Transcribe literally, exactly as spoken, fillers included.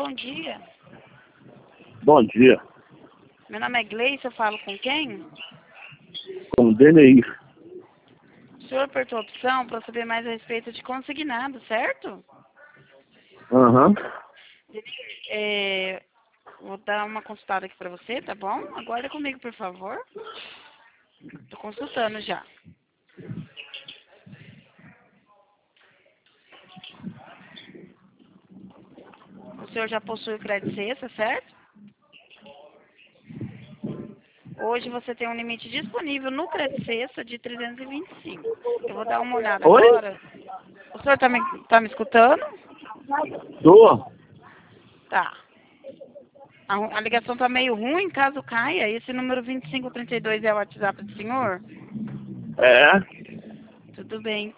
bom dia. Bom dia. Meu nome é Gleice, eu falo com quem? Com o D N I. O senhor apertou a opção para saber mais a respeito de consignado, certo? Aham. É, vou dar uma consultada aqui para você, tá bom? Aguarda comigo, por favor. Tô consultando já. O senhor já possui o crédito cesta, certo? Hoje você tem um limite disponível no crédito cesta de trezentos e vinte e cinco. Eu vou dar uma olhada Oi? agora. O senhor tá me, tá me escutando? Tô. Tá. A, a ligação tá meio ruim, caso caia. Esse número vinte e cinco trinta e dois é o WhatsApp do senhor? É. Tudo bem.